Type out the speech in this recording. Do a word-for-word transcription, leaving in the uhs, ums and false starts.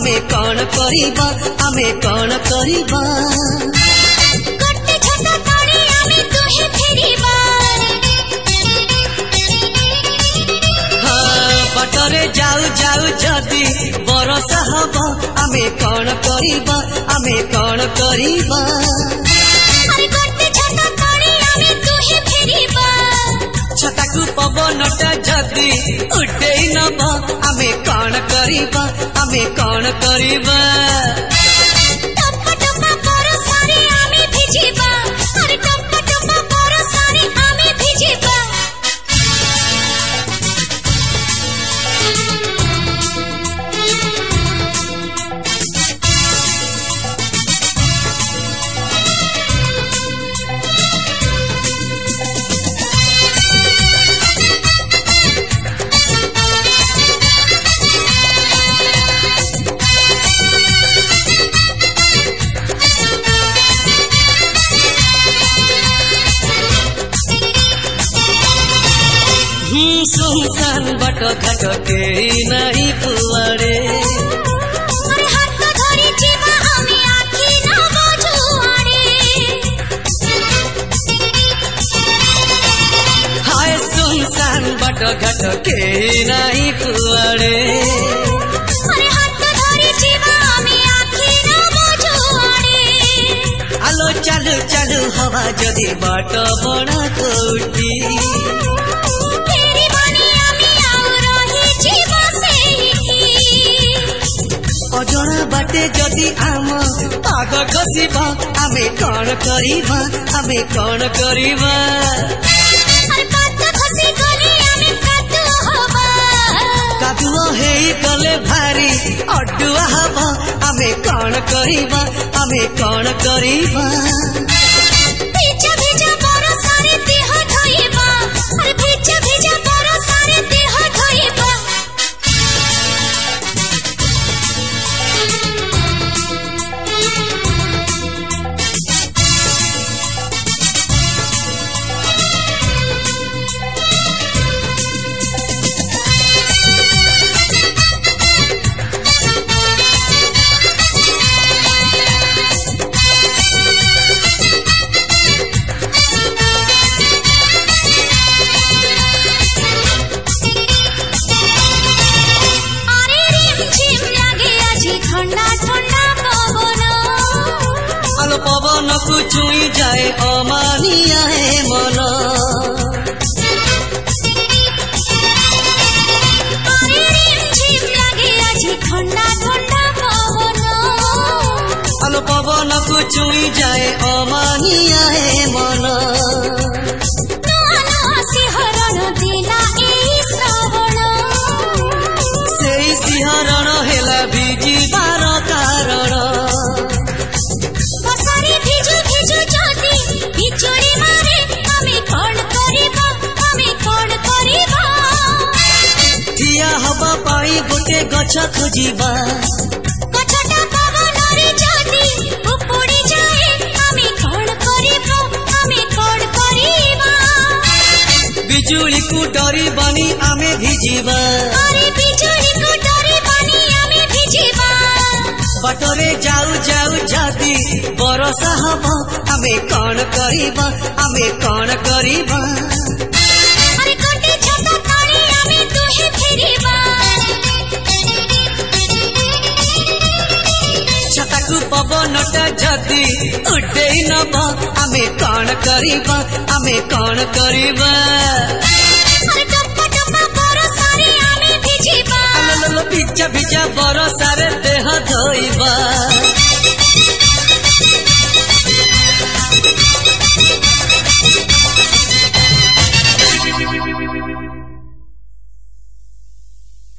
आमे कौन करिबा आमे कौन करिबा गोटे छत तळे आमे दुहे फेरिबा हाँ बटरे जाऊ जाऊ जदी बरसा हबा आमे कौन करिबा आमे कौन करिबा अरे गोटे छत तळे आमे दुहे फेरिबा छताकू पवनटा जदी उडेई नबा आमे कौन करिबा आमे कौन करिबा टप्पा टप्पा बरसारे आमे भिजिबा अरे टप्पा टप्पा बरसारे आमे भिजिबा सुनसान बट घाट के नहीं पुआरे अरे हाथ धरी जीवा आमे आखी न बजुआरे हाय सुनसान बट घाट के नहीं पुआरे अरे हाथ धरी जीवा आमे आखी न बजुआरे आलो चालू चालू हवा जदि बाट बड़ा कोटी तेरी बनी आमे आउ रही जीवा सेठी अजଣା बाटे जदि आम पाद खसिबा आमे कौन करिबा आमे कौन करिबा अरे पाद खसी गले आमे कादु हबा कादुआ हेई गले भारी अडुआ हबा आमे कौन करिबा आमे कौन करिबा भिजा भिजा बरसारे देह धोइबा अरे भिजा भिजा बरसारे देह धोइबा अरे रिमझिम लागे आजी ठंडा ठंडा पवन आलो पवन को छुई जाए अमानिया है मन अरे रिमझिम लागे आजी ठंडा ठंडा पवन आलो पवन को छुई जाए अमानिया है मन नूआ नूआ सिहरण दिला एई श्रावण सेई सिहरण हेला भिजिबार कारण बसारे भिजु भिजु जदी बिजुली मारे आमे कौन करिबा आमे कौन करिबा ठिया हवा पाई गोटे गछ खोजिबा गछटा पवनरे जदी उपुड़ी जाए आमे कौन करिबा आमे कौन करिबा बिजुली को डरी बनी आमे भिजिबा अरे बिजुली को डरे बनी आमे भिजिबा बटरे जाऊ जाऊ जदी बरसा हबा आमे कौन करिबा आमे कौन करिबा अरे गोटे छत तळे आमे दुहे फेरिबा छताकू पवनटा जदी उडेई नबा आमे कौन करिबा आमे कौन करिबा अरे टप्पा टप्पा बरसारे आमे भिजिबा आलो लो भिजा भिजा बरसारे देह धोइबा